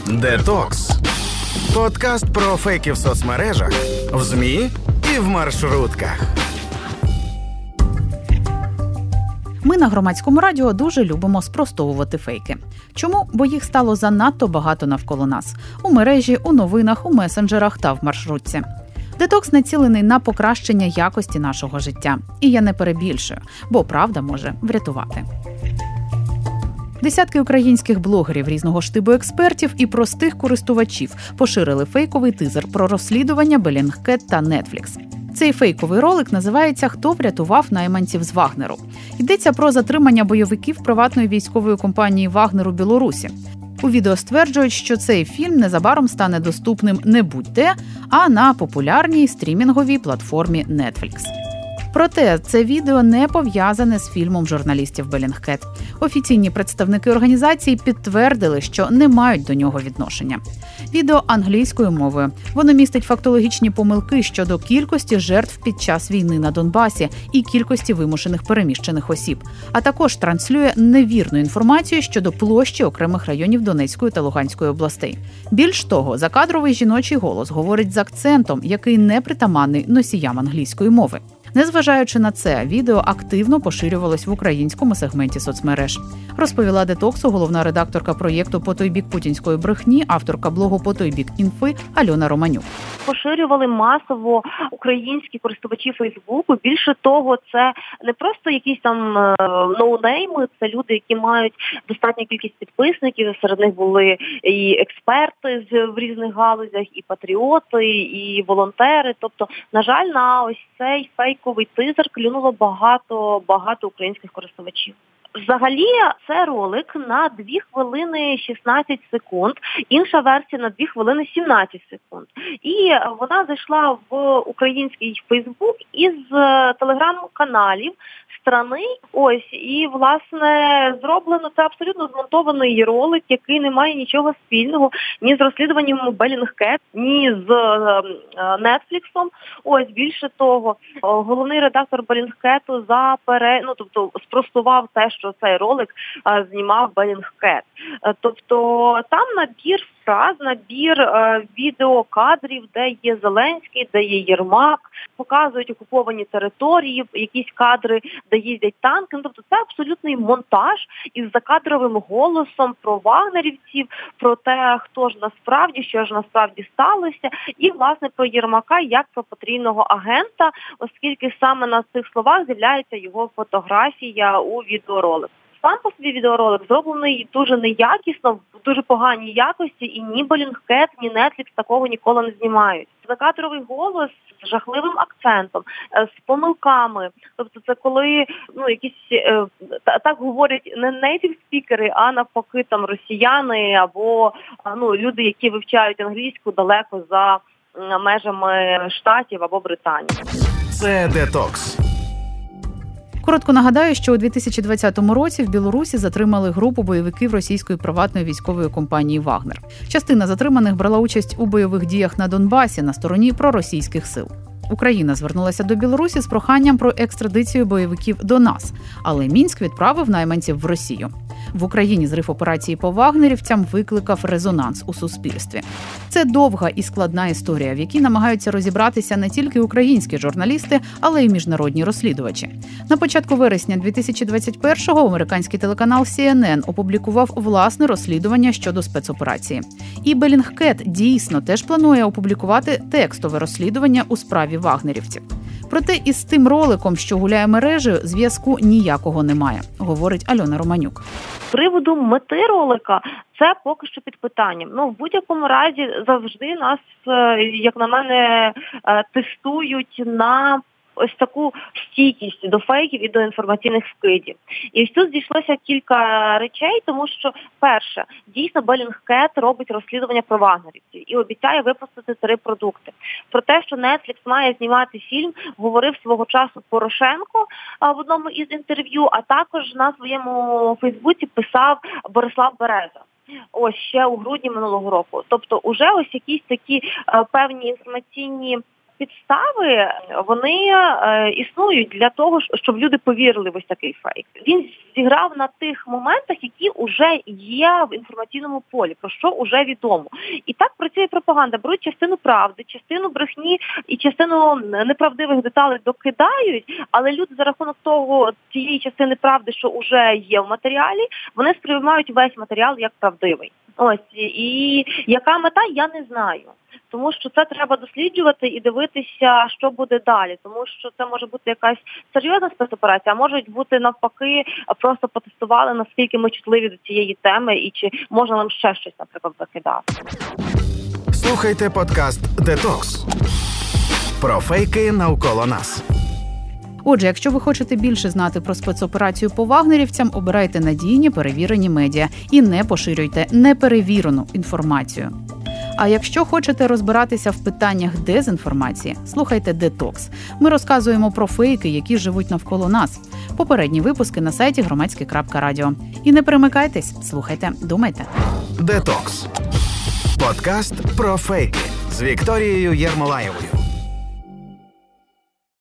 Детокс. Подкаст про фейки в соцмережах, в ЗМІ і в маршрутках. Ми на Громадському радіо дуже любимо спростовувати фейки. Чому? Бо їх стало занадто багато навколо нас. У мережі, у новинах, у месенджерах та в маршрутці. Детокс націлений на покращення якості нашого життя. І я не перебільшую, бо правда може врятувати. Десятки українських блогерів різного штибу експертів і простих користувачів поширили фейковий тизер про розслідування Bellingcat та Netflix. Цей фейковий ролик називається «Хто врятував найманців з Вагнеру?». Йдеться про затримання бойовиків приватної військової компанії «Вагнер» у Білорусі. У відео стверджують, що цей фільм незабаром стане доступним не будь-де, а на популярній стрімінговій платформі Netflix. Проте це відео не пов'язане з фільмом журналістів Bellingcat. Офіційні представники організації підтвердили, що не мають до нього відношення. Відео англійською мовою. Воно містить фактологічні помилки щодо кількості жертв під час війни на Донбасі і кількості вимушених переміщених осіб, а також транслює невірну інформацію щодо площі окремих районів Донецької та Луганської областей. Більш того, закадровий жіночий голос говорить з акцентом, який не притаманний носіям англійської мови. Незважаючи на це, відео активно поширювалось в українському сегменті соцмереж. Розповіла Детоксу головна редакторка проєкту «По той бік путінської брехні», авторка блогу «По той бік інфи» Альона Романюк. Поширювали масово українські користувачі Фейсбуку. Більше того, це не просто якісь там ноунейми, це люди, які мають достатню кількість підписників. Серед них були і експерти в різних галузях, і патріоти, і волонтери. Тобто, на жаль, на ось цей фейковий тизер клюнуло багато українських користувачів. Взагалі, це ролик на 2 хвилини 16 секунд, інша версія на 2 хвилини 17 секунд. І вона зайшла в український Фейсбук із телеграм-каналів страни. Ось, і, власне, зроблено це абсолютно змонтований ролик, який не має нічого спільного ні з розслідуванням Bellingcat, ні з Netflix. Ось, більше того, головний редактор Bellingcat тобто спростував те, що цей ролик знімав Bellingcat. Тобто там набір фраз, набір відеокадрів, де є Зеленський, де є Єрмак, показують окуповані території, якісь кадри, де їздять танки. Тобто це абсолютний монтаж із закадровим голосом про вагнерівців, про те, хто ж насправді, що ж насправді сталося, і, власне, про Єрмака як про потрійного агента, оскільки саме на цих словах з'являється його фотографія у відеоролику. Сам по собі відеоролик зроблений дуже неякісно, в дуже поганій якості, і ні Bellingcat, ні Netflix такого ніколи не знімають. Закадровий голос з жахливим акцентом, з помилками. Тобто це коли якісь так говорять не нейтив спікери, а навпаки там росіяни або люди, які вивчають англійську далеко за межами Штатів або Британії. Це Детокс. Коротко нагадаю, що у 2020 році в Білорусі затримали групу бойовиків російської приватної військової компанії «Вагнер». Частина затриманих брала участь у бойових діях на Донбасі на стороні проросійських сил. Україна звернулася до Білорусі з проханням про екстрадицію бойовиків до нас, але Мінськ відправив найманців в Росію. В Україні зрив операції по вагнерівцям викликав резонанс у суспільстві. Це довга і складна історія, в якій намагаються розібратися не тільки українські журналісти, але й міжнародні розслідувачі. На початку вересня 2021-го американський телеканал CNN опублікував власне розслідування щодо спецоперації. І Bellingcat дійсно теж планує опублікувати текстове розслідування у справі вагнерівців. Проте із тим роликом, що гуляє мережею, зв'язку ніякого немає, говорить Альона Романюк. З приводу мети ролика це поки що під питанням. В будь-якому разі завжди нас, як на мене, тестують на ось таку стійкість до фейків і до інформаційних вкидів. І ось тут зійшлося кілька речей, тому що, перше, дійсно Bellingcat робить розслідування про вагнерівців і обіцяє випустити 3 продукти. Про те, що Netflix має знімати фільм, говорив свого часу Порошенко в одному із інтерв'ю, а також на своєму Фейсбуці писав Борислав Береза. Ось ще у грудні минулого року. Тобто уже ось якісь такі певні інформаційні підстави, вони існують для того, щоб люди повірили в ось такий фейк. Він зіграв на тих моментах, які вже є в інформаційному полі, про що вже відомо. І так працює пропаганда. Беруть частину правди, частину брехні і частину неправдивих деталей докидають, але люди за рахунок того, цієї частини правди, що вже є в матеріалі, вони сприймають весь матеріал як правдивий. Ось, і яка мета, я не знаю. Тому що це треба досліджувати і дивитися, що буде далі. Тому що це може бути якась серйозна спецоперація, а можуть бути навпаки, просто потестували, наскільки ми чутливі до цієї теми і чи можна нам ще щось, наприклад, закидати. Слухайте подкаст «Детокс» про фейки навколо нас. Отже, якщо ви хочете більше знати про спецоперацію по вагнерівцям, обирайте надійні перевірені медіа і не поширюйте неперевірену інформацію. А якщо хочете розбиратися в питаннях дезінформації, слухайте «Детокс». Ми розказуємо про фейки, які живуть навколо нас. Попередні випуски на сайті громадське.радіо. І не перемикайтесь, слухайте, думайте. «Детокс» – подкаст про фейки з Вікторією Єрмолаєвою.